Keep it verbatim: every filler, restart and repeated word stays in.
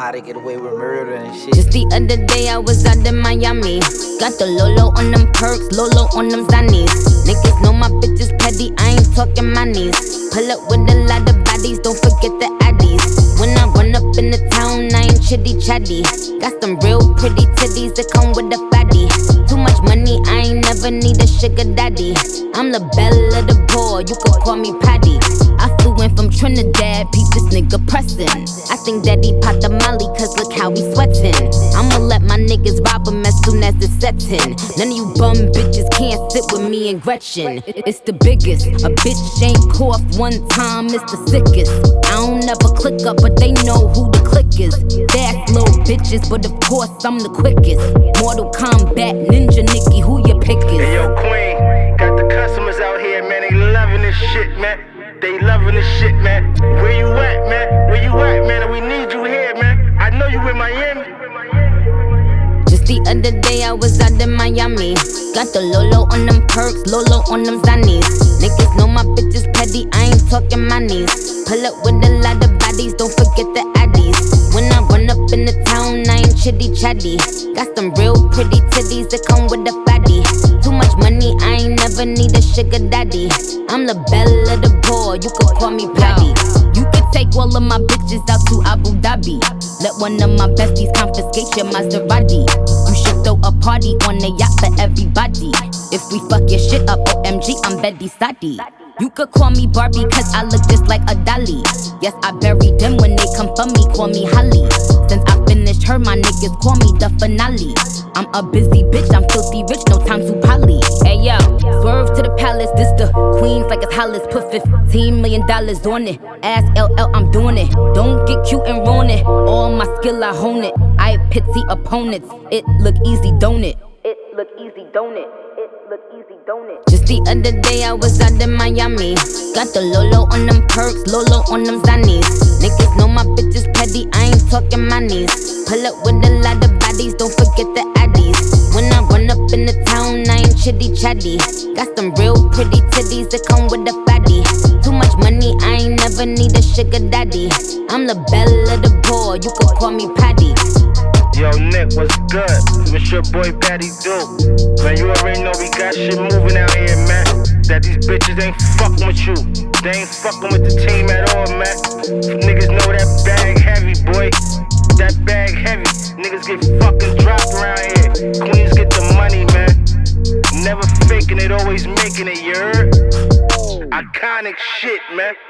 how to get away with murder and shit. Just the other day I was out in Miami. Got the Lolo on them perks, Lolo on them Zannies. Niggas know my bitch is petty, I ain't talking money. Pull up with a lot of bodies, don't forget the addies. When I run up in the town, I ain't chitty chatty. Got some real pretty titties that come with a fatty. Too much money, I ain't never need a sugar daddy. I'm the belle of the poor, you could call me Patty. I flew in from Trinidad, peep this nigga pressin'. I think that he popped the molly, cause look how he sweatin'. I'ma let my niggas rob him as soon as it's settin'. None of you bum bitches can't sit with me and Gretchen. It's the biggest, a bitch ain't cough one time, it's the sickest. I don't ever click up, but they know who the click is. That's little bitches, but of course I'm the quickest. Mortal Kombat, Ninja Nikki, who your pick is? Hey yo, Queen, got the customers out here, man, they loving this shit, man. They loving this shit, man. Where you at, man? Where you at, man? We need you here, man. I know you in Miami. Just the other day I was out in Miami. Got the Lolo on them perks, Lolo on them Zannies. Niggas know my bitch is petty, I ain't talking money. Pull up with a lot of bodies, don't forget the addies. When I run up in the town, I ain't chitty chatty. Got some real pretty titties that come with a fatty. Too much money, I ain't never need a sugar daddy. I'm the belle of the poor, you could call me Patty. You could take all of my bitches out to Abu Dhabi. Let one of my besties confiscate your Maserati. You should throw a party on the yacht for everybody. If we fuck your shit up, O M G, I'm Betty Sadi. You could call me Barbie, cause I look just like a dolly. Yes, I buried them when they come for me, call me Holly. Since I finished her, my niggas call me the finale. I'm a busy bitch, I'm filthy rich, no time to poly. Hey yo, swerve to the palace, this the Queens like it's Hollis. Put fifteen million dollars on it, ask L L, I'm doing it. Don't get cute and ruin it, all my skill I hone it. I pity opponents, it look easy, don't it? It look easy, don't it? It look easy, don't it? Just the other day I was out in Miami. Got the Lolo on them perks, Lolo on them Zannies. Niggas know my bitch is petty, I ain't talking money. Pull up with a lot of bodies, don't forget the addies. When I run up in the town, I ain't chitty chatty. Got some real pretty titties that come with a fatty. Too much money, I ain't never need a sugar daddy. I'm the belle of the poor, you could call me Patty. Yo, Nick, what's good? What's your boy Patty do? Man, you already know we got shit moving out here, man. That these bitches ain't fucking with you. They ain't fucking with the team at all, man. Niggas know that bag heavy, boy. That bag heavy. Niggas get fucking dropped around here. Queens get the money, man. Never faking it, always making it, you heard? Iconic shit, man.